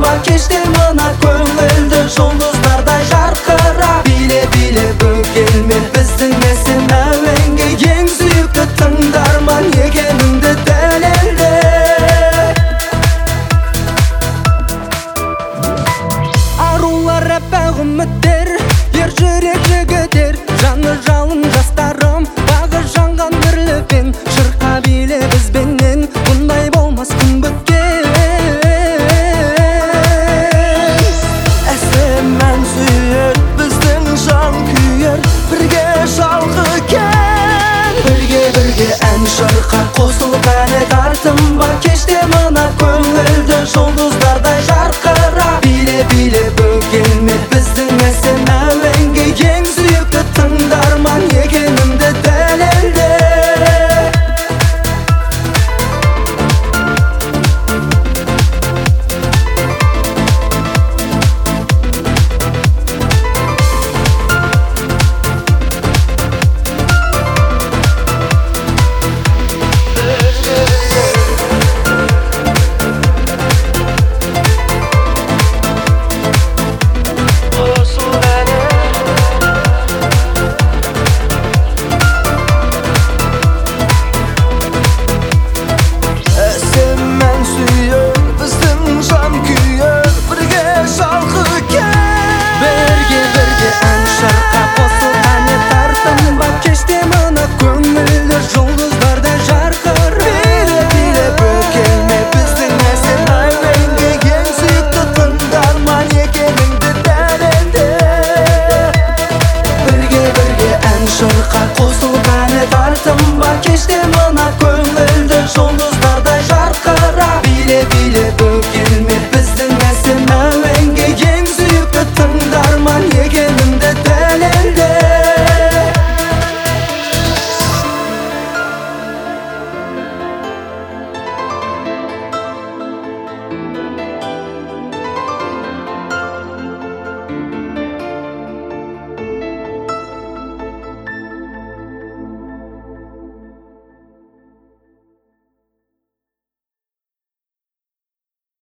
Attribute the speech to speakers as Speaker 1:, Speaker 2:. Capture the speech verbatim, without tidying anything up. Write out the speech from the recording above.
Speaker 1: ба кеште мына көңілді жұлдыздардай жарқыра. Биле биле бөгелме біздің есім әуенге, ең сүйікті тыңдарман екеніңді дәлелде. Арулар әппақ үміттер, ер жүрек жігітер, жаны жалын жастарым, бағы жанған бірлікпен, шырқа биле бізбенен, бұндай болмас күн біткен. Әсемән сүйер біздің жан күйер, бірге жалғы кен. Бірге-бірге ән шырқа қосылып әне тартым ба кеште мына көңілді жұлдыздардай жарқыра. Биле-биле